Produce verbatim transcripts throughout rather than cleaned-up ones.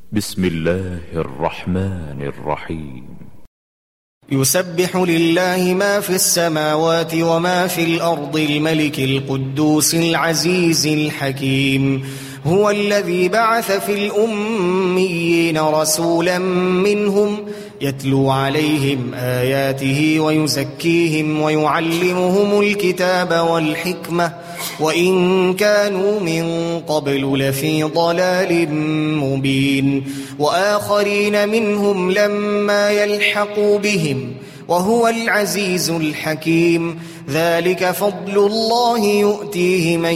بسم الله الرحمن الرحيم. يسبح لله ما في السماوات وما في الأرض الملك القدوس العزيز الحكيم. هو الذي بعث في الأميين رسولا منهم يتلو عليهم آياته ويزكيهم ويعلمهم الكتاب والحكمة وإن كانوا من قبل لفي ضلال مبين. وآخرين منهم لما يلحقوا بهم وهو العزيز الحكيم. ذلك فضل الله يؤتيه من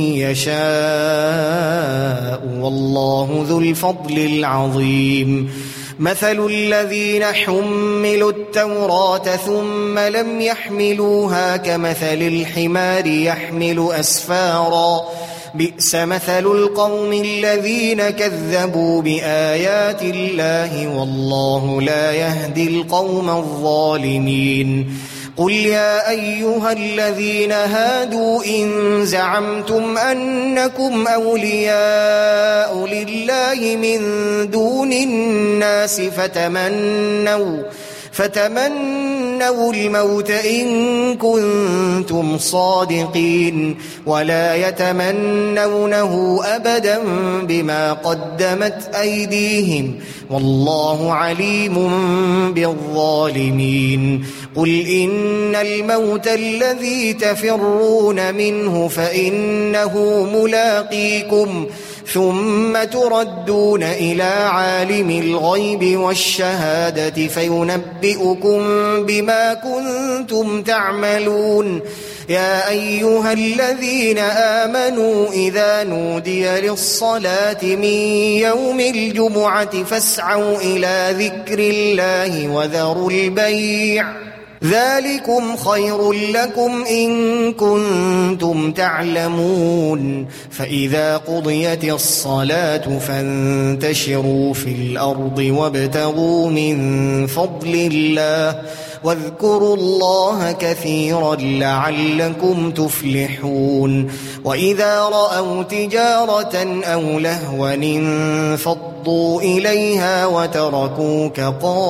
يشاء والله ذو الفضل العظيم. مثل الذين حملوا التوراة ثم لم يحملوها كمثل الحمار يحمل أسفارا بئس مثل القوم الذين كذبوا بآيات الله والله لا يهدي القوم الظالمين. قل يا أيها الذين هادوا إن زعمتم أنكم أولياء لله من دون الناس فتمنوا فتمنوا الموت إن كنتم صادقين ولا يتمنونه أبدا بما قدمت أيديهم والله عليم بالظالمين. قل إن الموت الذي تفرون منه فإنه ملاقيكم ثم تردون إلى عالم الغيب والشهادة فينبئكم بما كنتم تعملون. يا أيها الذين آمنوا إذا نودي للصلاة من يوم الجمعة فاسعوا إلى ذكر الله وذروا البيع ذلكم خير لكم إن كنتم تعلمون. فإذا قضيت الصلاة فانتشروا في الأرض وابتغوا من فضل الله واذكروا الله كثيرا لعلكم تفلحون. وإذا رأوا تجارة أو لهوا انفضوا إليها وتركوك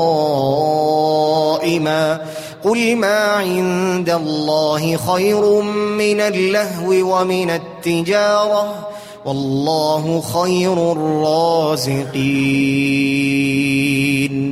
قائما قل ما عند الله خير من اللهو ومن التجارة والله خير الرازقين.